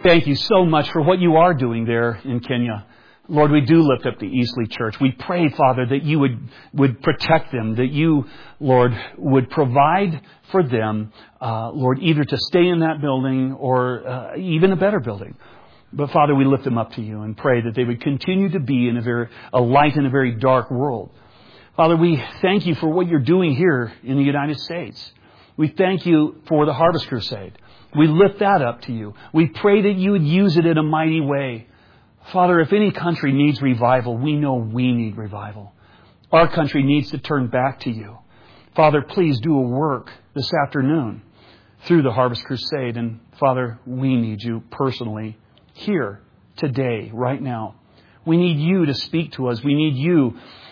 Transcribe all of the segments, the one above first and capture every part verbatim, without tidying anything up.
thank you so much for what you are doing there in Kenya. Lord, we do lift up the Eastleigh Church. We pray, Father, that you would, would protect them, that you, Lord, would provide for them, uh, Lord, either to stay in that building or uh, even a better building. But, Father, we lift them up to you and pray that they would continue to be in a, very, a light in a very dark world. Father, we thank you for what you're doing here in the United States. We thank you for the Harvest Crusade. We lift that up to you. We pray that you would use it in a mighty way. Father, if any country needs revival, we know we need revival. Our country needs to turn back to you. Father, please do a work this afternoon through the Harvest Crusade. And Father, we need you personally here, today, right now. We need you to speak to us. We need you,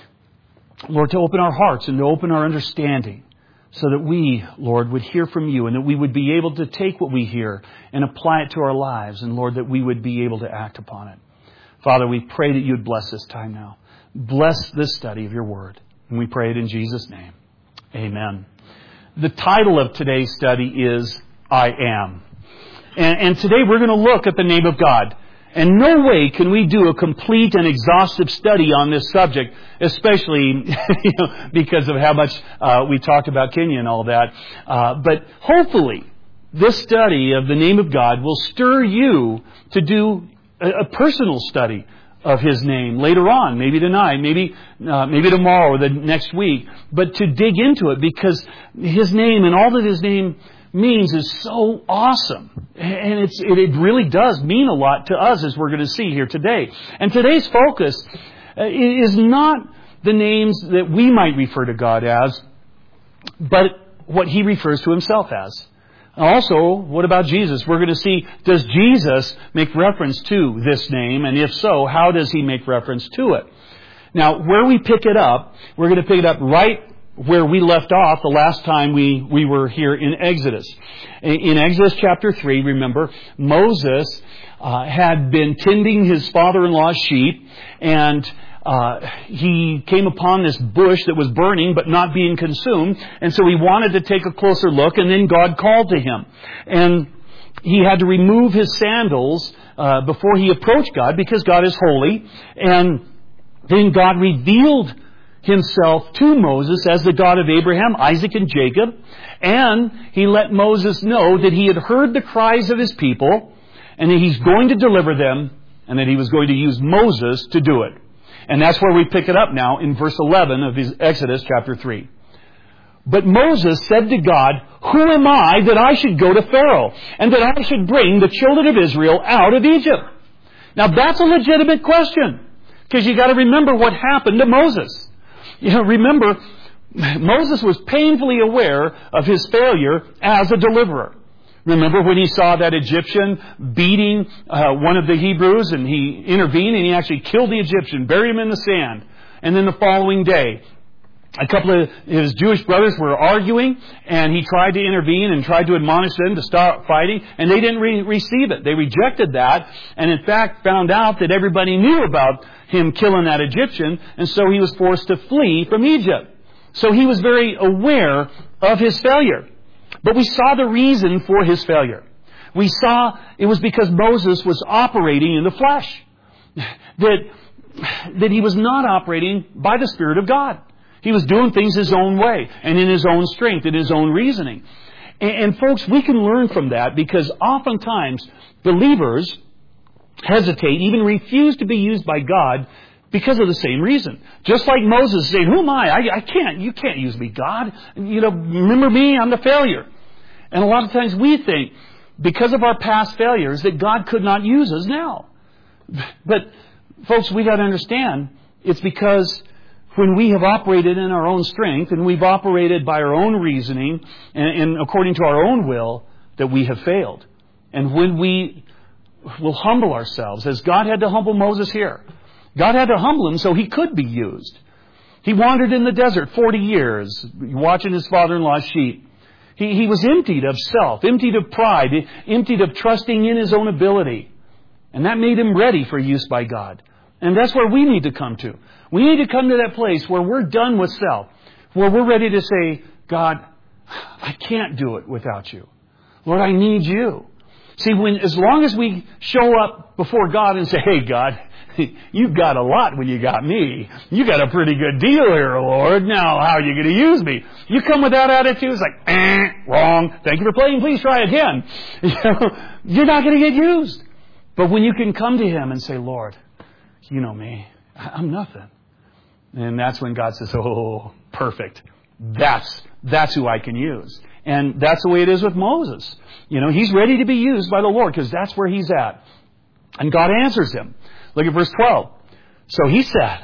Lord, to open our hearts and to open our understanding so that we, Lord, would hear from you and that we would be able to take what we hear and apply it to our lives. And Lord, that we would be able to act upon it. Father, we pray that you would bless this time now. Bless this study of your word. And we pray it in Jesus' name. Amen. The title of today's study is I Am. And, and today we're going to look at the name of God. And no way can we do a complete and exhaustive study on this subject, especially you know, because of how much uh, we talked about Kenya and all that. Uh, but hopefully, this study of the name of God will stir you to do a personal study of His name later on, maybe tonight, maybe uh, maybe tomorrow or the next week, but to dig into it because His name and all that His name means is so awesome. And it's, it, it really does mean a lot to us, as we're going to see here today. And today's focus is not the names that we might refer to God as, but what He refers to Himself as. Also, what about Jesus? We're going to see, does Jesus make reference to this name? And if so, how does He make reference to it? Now, where we pick it up, we're going to pick it up right where we left off the last time we, we were here in Exodus. In Exodus chapter three, remember, Moses uh, had been tending his father-in-law's sheep, and Uh, he came upon this bush that was burning but not being consumed. And so he wanted to take a closer look, and then God called to him. And he had to remove his sandals uh, before he approached God, because God is holy. And then God revealed Himself to Moses as the God of Abraham, Isaac, and Jacob. And He let Moses know that He had heard the cries of His people, and that He's going to deliver them, and that He was going to use Moses to do it. And that's where we pick it up now in verse eleven of Exodus chapter three. But Moses said to God, "Who am I that I should go to Pharaoh, and that I should bring the children of Israel out of Egypt?" Now that's a legitimate question, because you got to remember what happened to Moses. You know, remember, Moses was painfully aware of his failure as a deliverer. Remember when he saw that Egyptian beating uh, one of the Hebrews, and he intervened and he actually killed the Egyptian, buried him in the sand. And then the following day, a couple of his Jewish brothers were arguing, and he tried to intervene and tried to admonish them to stop fighting, and they didn't re- receive it. They rejected that, and in fact found out that everybody knew about him killing that Egyptian, and so he was forced to flee from Egypt. So he was very aware of his failure. But we saw the reason for his failure. We saw it was because Moses was operating in the flesh. That, that he was not operating by the Spirit of God. He was doing things his own way and in his own strength, in his own reasoning. And, and folks, we can learn from that, because oftentimes believers hesitate, even refuse to be used by God because of the same reason. Just like Moses saying, "Who am I? I, I can't, you can't use me, God. You know, remember me, I'm the failure." And a lot of times we think, because of our past failures, that God could not use us now. But, folks, we got to understand, it's because when we have operated in our own strength, and we've operated by our own reasoning, and, and according to our own will, that we have failed. And when we will humble ourselves, as God had to humble Moses here, God had to humble him so he could be used. He wandered in the desert forty years, watching his father-in-law's sheep. He, he was emptied of self, emptied of pride, emptied of trusting in his own ability. And that made him ready for use by God. And that's where we need to come to. We need to come to that place where we're done with self, where we're ready to say, "God, I can't do it without you. Lord, I need you." See, when as long as we show up before God and say, hey, God, you've got a lot when you got me. You got a pretty good deal here, Lord. Now, how are you going to use me? You come with that attitude, it's like, eh, wrong. Thank you for playing. Please try again. You know, you're not going to get used. But when you can come to Him and say, Lord, you know me. I'm nothing. And that's when God says, oh, perfect. That's, that's who I can use. And that's the way it is with Moses. You know, he's ready to be used by the Lord because that's where he's at. And God answers him. Look at verse twelve. So he said,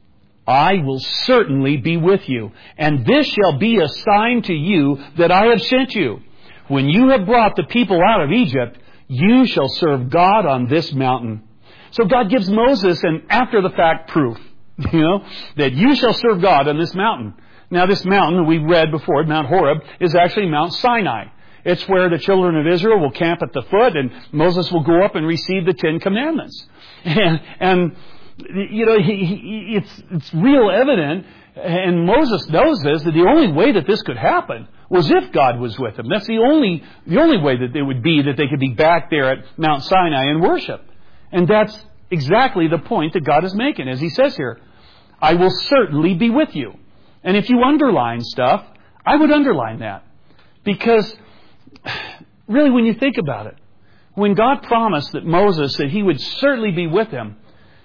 I will certainly be with you, and this shall be a sign to you that I have sent you. When you have brought the people out of Egypt, you shall serve God on this mountain. So God gives Moses an after-the-fact proof, you know, that you shall serve God on this mountain. Now, this mountain, we read before, Mount Horeb, is actually Mount Sinai. It's where the children of Israel will camp at the foot, and Moses will go up and receive the Ten Commandments. And, and you know, he, he, it's, it's real evident, and Moses knows this, that the only way that this could happen was if God was with him. That's the only, the only way that it would be that they could be back there at Mount Sinai and worship. And that's exactly the point that God is making, as He says here. I will certainly be with you. And if you underline stuff, I would underline that. Because, really, when you think about it, when God promised that Moses, that He would certainly be with him,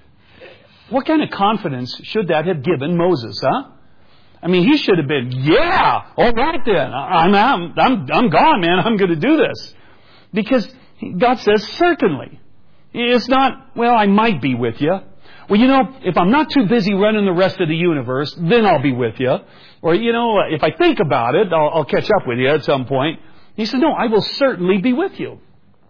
what kind of confidence should that have given Moses, huh? I mean, he should have been, yeah, all right then, I'm, I'm, I'm, I'm gone, man, I'm going to do this. Because God says, certainly. It's not, well, I might be with you. Well, you know, if I'm not too busy running the rest of the universe, then I'll be with you. Or, you know, if I think about it, I'll, I'll catch up with you at some point. He said, no, I will certainly be with you.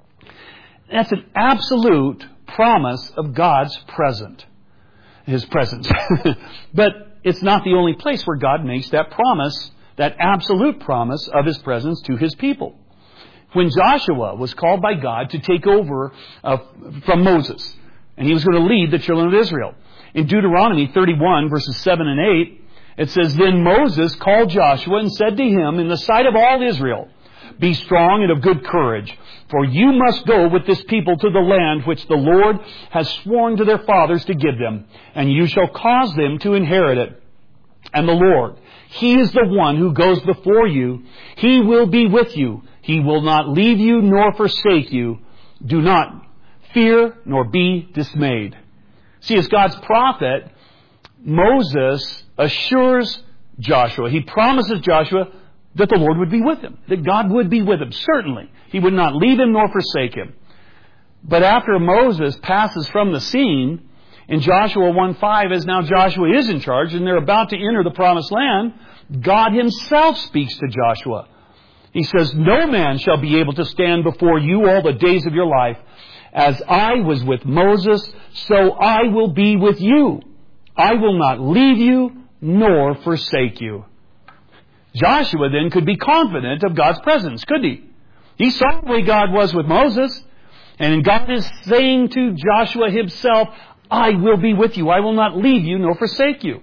That's an absolute promise of God's present. His presence. But it's not the only place where God makes that promise, that absolute promise of His presence to His people. When Joshua was called by God to take over uh, from Moses, and he was going to lead the children of Israel. In Deuteronomy thirty-one, verses seven and eight, it says, Then Moses called Joshua and said to him in the sight of all Israel, Be strong and of good courage, for you must go with this people to the land which the Lord has sworn to their fathers to give them, and you shall cause them to inherit it. And the Lord, He is the one who goes before you. He will be with you. He will not leave you nor forsake you. Do not fear nor be dismayed. See, as God's prophet, Moses assures Joshua, he promises Joshua that the Lord would be with him, that God would be with him, certainly. He would not leave him nor forsake him. But after Moses passes from the scene, in Joshua one five, as now Joshua is in charge and they're about to enter the promised land, God Himself speaks to Joshua. He says, No man shall be able to stand before you all the days of your life. As I was with Moses, so I will be with you. I will not leave you nor forsake you. Joshua then could be confident of God's presence, couldn't he? He saw the way God was with Moses. And God is saying to Joshua himself, I will be with you. I will not leave you nor forsake you.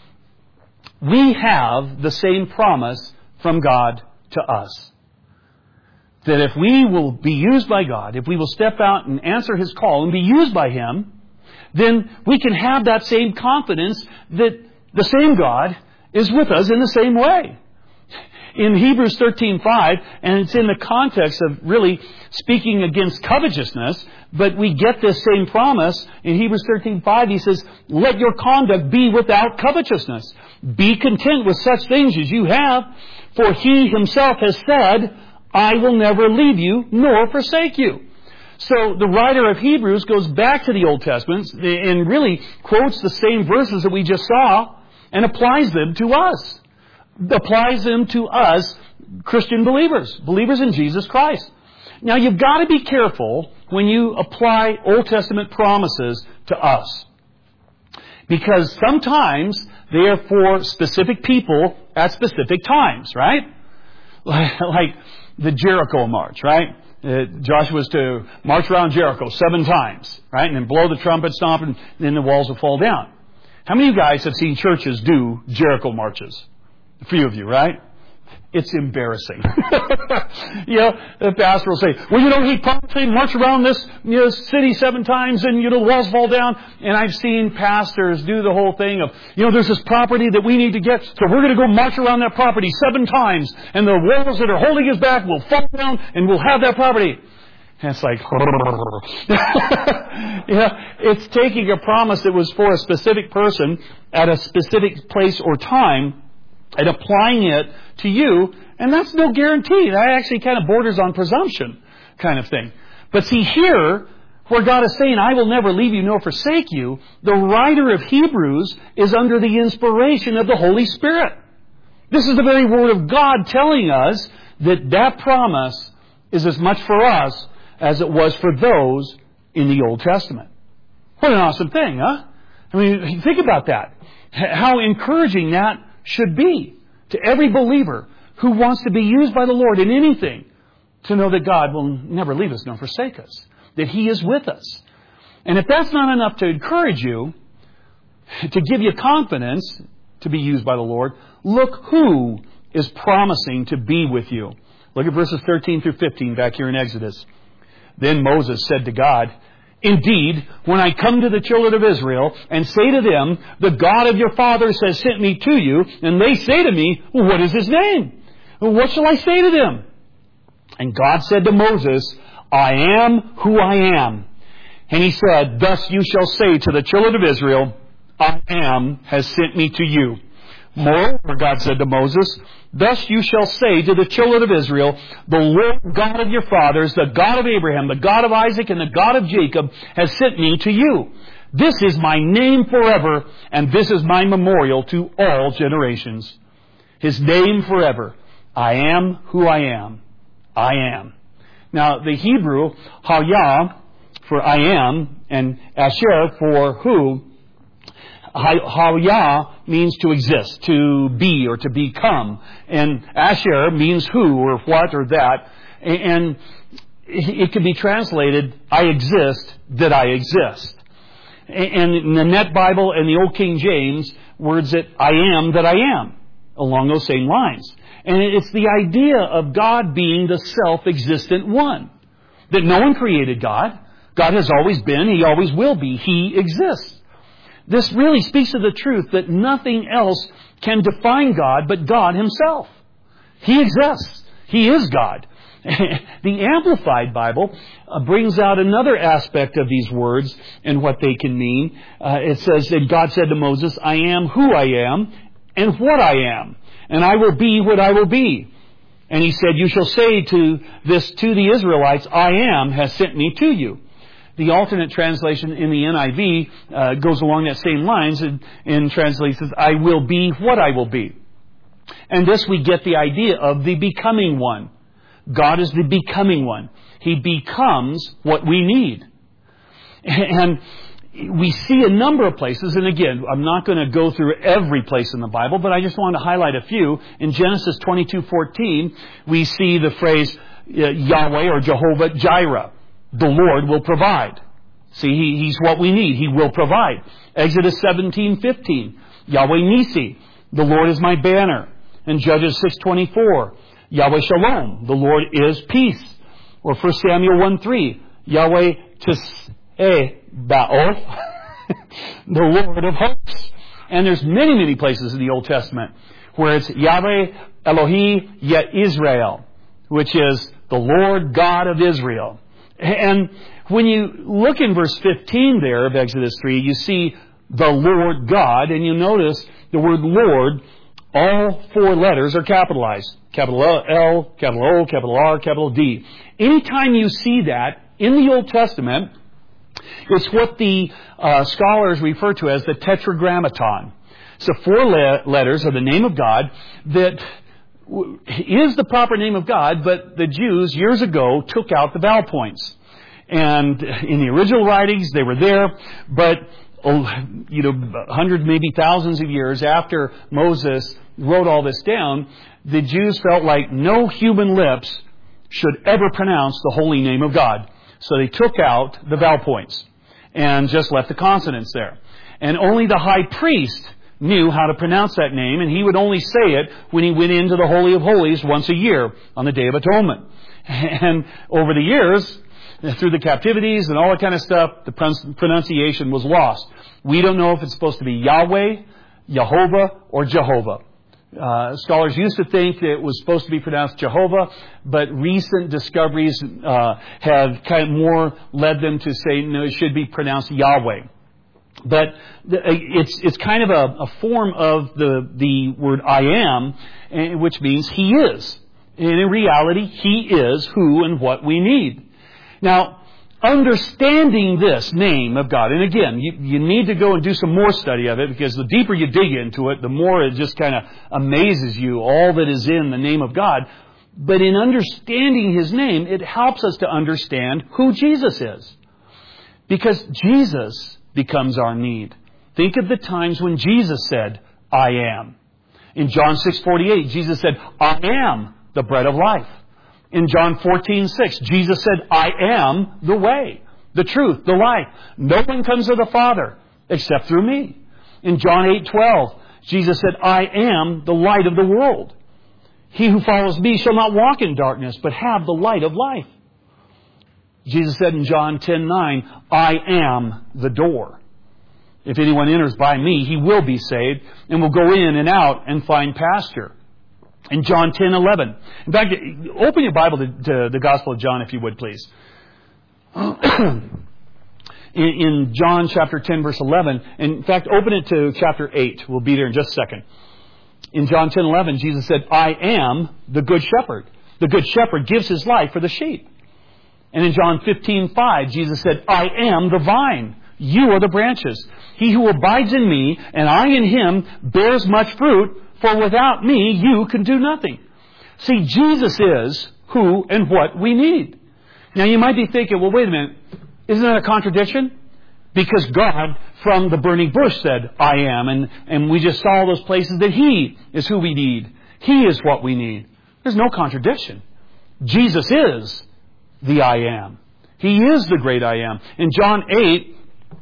We have the same promise from God to us. That if we will be used by God, if we will step out and answer His call and be used by Him, then we can have that same confidence that the same God is with us in the same way. In Hebrews thirteen five, and it's in the context of really speaking against covetousness, but we get this same promise. In Hebrews thirteen five, he says, Let your conduct be without covetousness. Be content with such things as you have, for He Himself has said, I will never leave you nor forsake you. So the writer of Hebrews goes back to the Old Testament and really quotes the same verses that we just saw and applies them to us. Applies them to us, Christian believers, believers in Jesus Christ. Now you've got to be careful when you apply Old Testament promises to us. Because sometimes they are for specific people at specific times, right? Like the Jericho march, right? Uh, Joshua's to march around Jericho seven times, right? And then blow the trumpet, stomp, and then the walls will fall down. How many of you guys have seen churches do Jericho marches? A few of you, right? it's embarrassing. You know, the pastor will say, well, you know, he probably march around this, you know, city seven times and, you know, the walls fall down. And I've seen pastors do the whole thing of, you know, there's this property that we need to get, so we're going to go march around that property seven times, and the walls that are holding us back will fall down, and we'll have that property. And it's like, yeah, it's taking a promise that was for a specific person at a specific place or time and applying it to you, and that's no guarantee. That actually kind of borders on presumption kind of thing. But see, here, where God is saying, I will never leave you nor forsake you, the writer of Hebrews is under the inspiration of the Holy Spirit. This is the very Word of God telling us that that promise is as much for us as it was for those in the Old Testament. What an awesome thing, huh? I mean, think about that. How encouraging that should be to every believer who wants to be used by the Lord in anything, to know that God will never leave us nor forsake us, that He is with us. And if that's not enough to encourage you, to give you confidence to be used by the Lord, look who is promising to be with you. Look at verses thirteen through fifteen back here in Exodus. Then Moses said to God, indeed, when I come to the children of Israel and say to them, the God of your fathers has sent me to you, and they say to me, well, what is His name? Well, what shall I say to them? And God said to Moses, I am who I am. And He said, thus you shall say to the children of Israel, I am has sent me to you. Moreover, God said to Moses, thus you shall say to the children of Israel, the Lord God of your fathers, the God of Abraham, the God of Isaac, and the God of Jacob has sent me to you. This is my name forever, and this is my memorial to all generations. His name forever. I am who I am. I am. Now, the Hebrew, Hayah, for I am, and Asher, for who, Hayah means to exist, to be, or to become. And Asher means who, or what, or that. And it can be translated, I exist, that I exist. And in the Net Bible and the Old King James, words it, I am that I am, along those same lines. And it's the idea of God being the self-existent one. That no one created God. God has always been, He always will be. He exists. This really speaks to the truth that nothing else can define God but God Himself. He exists. He is God. The Amplified Bible uh, brings out another aspect of these words and what they can mean. Uh, it says that God said to Moses, I am who I am and what I am, and I will be what I will be. And He said, you shall say to this to the Israelites, I am has sent me to you. The alternate translation in the N I V uh, goes along that same lines and, and translates as, I will be what I will be. And this we get the idea of the becoming one. God is the becoming one. He becomes what we need. And we see a number of places, and again, I'm not going to go through every place in the Bible, but I just want to highlight a few. In Genesis twenty-two fourteen, we see the phrase uh, Yahweh or Jehovah Jireh. The Lord will provide. See, he, He's what we need. He will provide. Exodus seventeen fifteen. Yahweh Nisi. The Lord is my banner. And Judges six twenty-four. Yahweh Shalom. The Lord is peace. Or First Samuel one three. Yahweh Tis'eh Ba'oth. The Lord of hosts. And there's many, many places in the Old Testament where it's Yahweh Elohi Yisrael, which is the Lord God of Israel. And when you look in verse fifteen there of Exodus three, you see the Lord God, and you notice the word Lord, all four letters are capitalized. Capital L, capital O, capital R, capital D. Anytime you see that in the Old Testament, it's what the uh, scholars refer to as the Tetragrammaton. So four le- letters of the name of God that is the proper name of God, but the Jews years ago took out the vowel points. And in the original writings, they were there, but oh, you know, hundreds, maybe thousands of years after Moses wrote all this down, the Jews felt like no human lips should ever pronounce the holy name of God. So they took out the vowel points and just left the consonants there. And only the high priest knew how to pronounce that name, and he would only say it when he went into the Holy of Holies once a year on the Day of Atonement. And over the years, through the captivities and all that kind of stuff, the pronunciation was lost. We don't know if it's supposed to be Yahweh, Jehovah, or Jehovah. Uh, scholars used to think that it was supposed to be pronounced Jehovah, but recent discoveries uh, have kind of more led them to say, no, it should be pronounced Yahweh. But it's it's kind of a, a form of the, the word I am, which means He is. And in reality, He is who and what we need. Now, understanding this name of God, and again, you, you need to go and do some more study of it, because the deeper you dig into it, the more it just kind of amazes you, all that is in the name of God. But in understanding His name, it helps us to understand who Jesus is. Because Jesus becomes our need. Think of the times when Jesus said, I am. In John six forty-eight, Jesus said, I am the bread of life. In John fourteen six, Jesus said, I am the way, the truth, the life. No one comes to the Father except through me. In John eight twelve, Jesus said, I am the light of the world. He who follows me shall not walk in darkness, but have the light of life. Jesus said in John ten nine, I am the door. If anyone enters by me, he will be saved and will go in and out and find pasture. In John ten eleven. In fact, open your Bible to, to the Gospel of John, if you would, please. in, in John chapter ten, verse eleven. In fact, open it to chapter eight. We'll be there in just a second. In John ten eleven, Jesus said, I am the good shepherd. The good shepherd gives his life for the sheep. And in John fifteen five, Jesus said, I am the vine. You are the branches. He who abides in me, and I in him, bears much fruit, for without me you can do nothing. See, Jesus is who and what we need. Now you might be thinking, well, wait a minute, isn't that a contradiction? Because God, from the burning bush, said, I am, and, and we just saw those places that He is who we need. He is what we need. There's no contradiction. Jesus is the I am. He is the great I am. In John eight,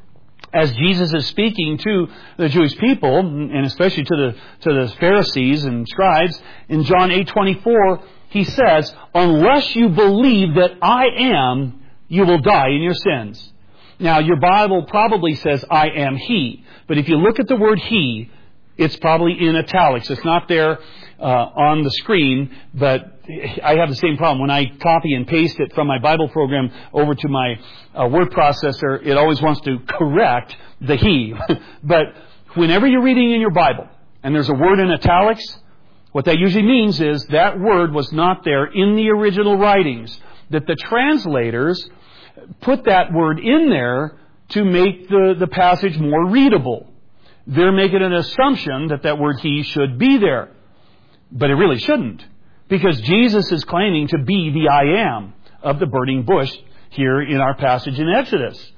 as Jesus is speaking to the Jewish people, and especially to the to the Pharisees and scribes, in John eight twenty-four, He says, unless you believe that I am, you will die in your sins. Now, your Bible probably says, I am He. But if you look at the word He, it's probably in italics. It's not there uh, on the screen, but I have the same problem. When I copy and paste it from my Bible program over to my uh, word processor, it always wants to correct the He. But whenever you're reading in your Bible and there's a word in italics, what that usually means is that word was not there in the original writings. That the translators put that word in there to make the, the passage more readable. They're making an assumption that that word He should be there. But it really shouldn't. Because Jesus is claiming to be the I am of the burning bush here in our passage in Exodus.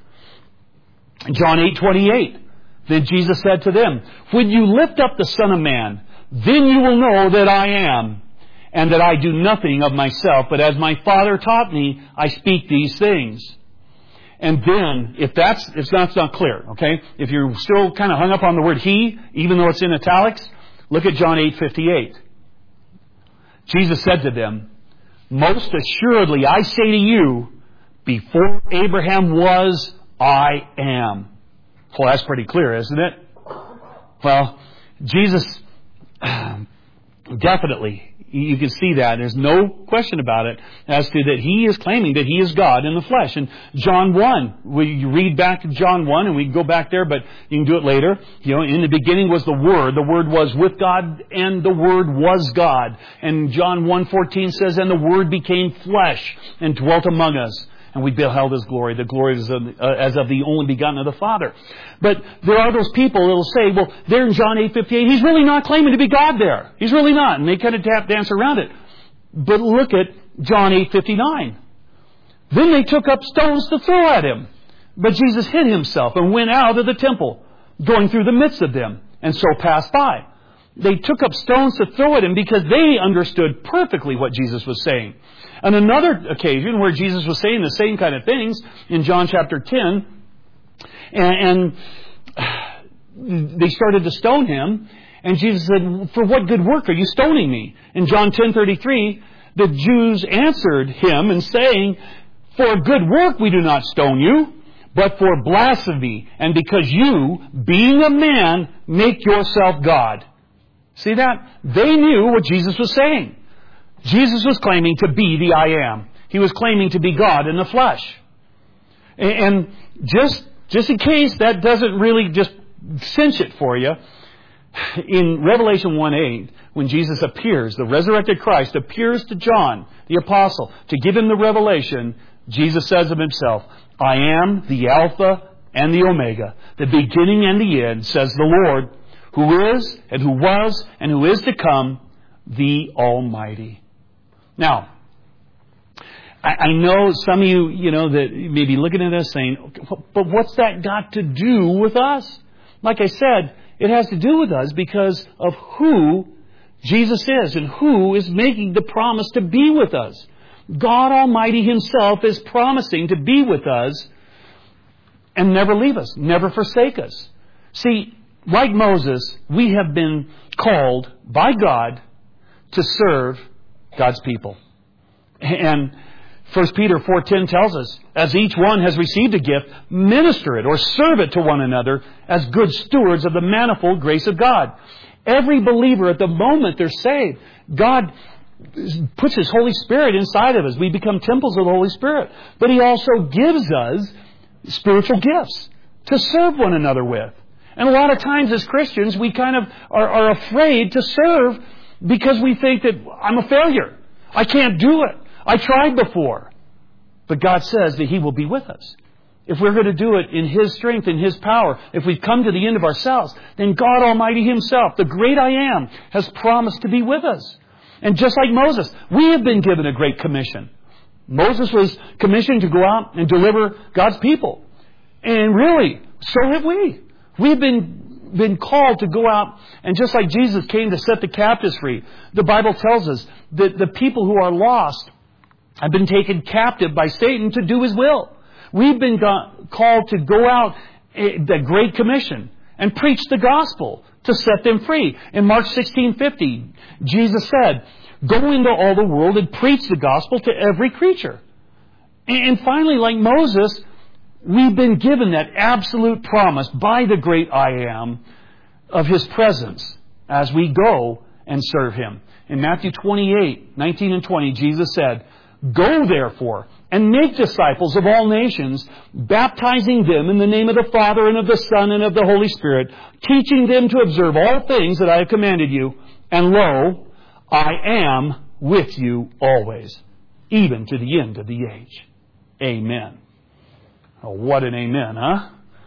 John eight twenty-eight. Then Jesus said to them, when you lift up the Son of Man, then you will know that I am, and that I do nothing of myself, but as my Father taught me, I speak these things. And then, if that's if that's not clear, okay, if you're still kind of hung up on the word He, even though it's in italics, look at John eight fifty-eight. Jesus said to them, most assuredly I say to you, before Abraham was, I am. Well, that's pretty clear, isn't it? Well, Jesus definitely, you can see that. There's no question about it as to that He is claiming that He is God in the flesh. And John one, we read back to John one, and we can go back there, but you can do it later. You know, in the beginning was the Word. The Word was with God, and the Word was God. And John one fourteen says, and the Word became flesh and dwelt among us. And we beheld His glory. The glory is of, uh, as of the only begotten of the Father. But there are those people that will say, well, there in John eight fifty-eight, He's really not claiming to be God there. He's really not. And they kind of tap dance around it. But look at John eight fifty-nine. Then they took up stones to throw at Him. But Jesus hid Himself and went out of the temple, going through the midst of them, and so passed by. They took up stones to throw at Him because they understood perfectly what Jesus was saying. On another occasion where Jesus was saying the same kind of things in John chapter ten, and, and they started to stone him. And Jesus said, for what good work are you stoning me? In John ten thirty-three, the Jews answered him and saying, for good work we do not stone you, but for blasphemy, and because you, being a man, make yourself God. See that? They knew what Jesus was saying. Jesus was claiming to be the I am. He was claiming to be God in the flesh. And just, just in case that doesn't really just cinch it for you, in Revelation one eight, when Jesus appears, the resurrected Christ appears to John, the apostle, to give him the revelation, Jesus says of himself, I am the Alpha and the Omega, the beginning and the end, says the Lord, who is and who was and who is to come, the Almighty. Now, I, I know some of you, you know, that may be looking at us saying, but what's that got to do with us? Like I said, it has to do with us because of who Jesus is and who is making the promise to be with us. God Almighty Himself is promising to be with us and never leave us, never forsake us. See, like Moses, we have been called by God to serve God's people. And First Peter four ten tells us, as each one has received a gift, minister it or serve it to one another as good stewards of the manifold grace of God. Every believer at the moment they're saved, God puts His Holy Spirit inside of us. We become temples of the Holy Spirit. But He also gives us spiritual gifts to serve one another with. And a lot of times as Christians, we kind of are, are afraid to serve because we think that I'm a failure. I can't do it. I tried before. But God says that He will be with us. If we're going to do it in His strength, in His power, if we've come to the end of ourselves, then God Almighty Himself, the great I Am, has promised to be with us. And just like Moses, we have been given a great commission. Moses was commissioned to go out and deliver God's people. And really, so have we. We've been, been called to go out, and just like Jesus came to set the captives free, the Bible tells us that the people who are lost have been taken captive by Satan to do his will. We've been go- called to go out, the Great Commission, and preach the gospel to set them free. In Mark sixteen fifty, Jesus said, go into all the world and preach the gospel to every creature. And finally, like Moses, we've been given that absolute promise by the great I Am of His presence as we go and serve Him. In Matthew twenty-eight, nineteen and twenty, Jesus said, go therefore and make disciples of all nations, baptizing them in the name of the Father and of the Son and of the Holy Spirit, teaching them to observe all things that I have commanded you. And lo, I am with you always, even to the end of the age. Amen. Oh, what an amen, huh?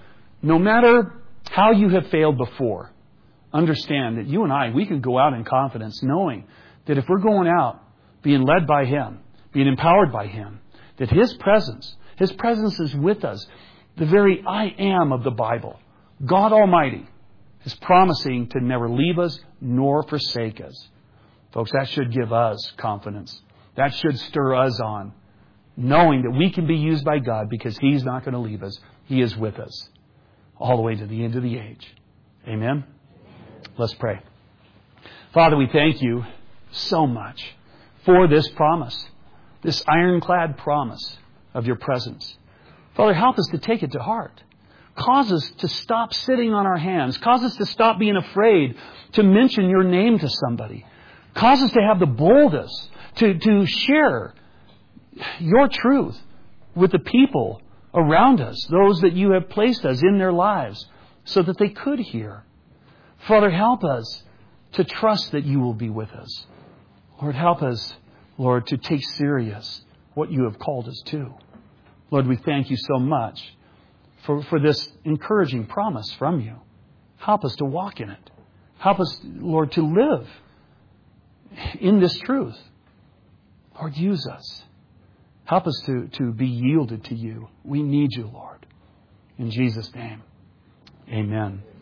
No matter how you have failed before, understand that you and I, we can go out in confidence knowing that if we're going out being led by Him, being empowered by Him, that His presence, His presence is with us. The very I Am of the Bible, God Almighty, is promising to never leave us nor forsake us. Folks, that should give us confidence. That should stir us on, knowing that we can be used by God because He's not going to leave us. He is with us all the way to the end of the age. Amen? Let's pray. Father, we thank You so much for this promise, this ironclad promise of Your presence. Father, help us to take it to heart. Cause us to stop sitting on our hands. Cause us to stop being afraid to mention Your name to somebody. Cause us to have the boldness to, to share Your truth with the people around us, those that You have placed us in their lives, so that they could hear. Father, help us to trust that You will be with us. Lord, help us, Lord, to take serious what You have called us to. Lord, we thank You so much for, for this encouraging promise from You. Help us to walk in it. Help us, Lord, to live in this truth. Lord, use us. Help us to, to be yielded to You. We need You, Lord. In Jesus' name, amen.